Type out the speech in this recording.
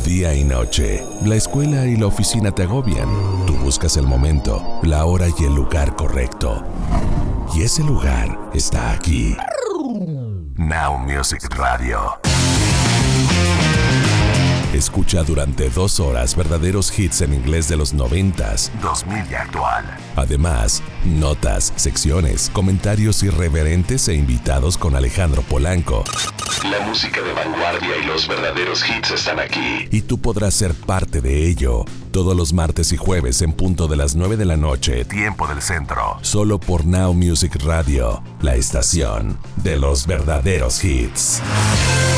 Día y noche, la escuela y la oficina te agobian. Tú buscas el momento, la hora y el lugar correcto. Y ese lugar está aquí. Now Music Radio. Escucha durante 2 horas verdaderos hits en inglés de los 90s, 2000 y actual. Además, notas, secciones, comentarios irreverentes e invitados con Alejandro Polanco. La música de vanguardia y los verdaderos hits están aquí. Y tú podrás ser parte de ello. Todos los martes y jueves en punto de las 9 de la noche, tiempo del centro. Solo por Now Music Radio, la estación de los verdaderos hits.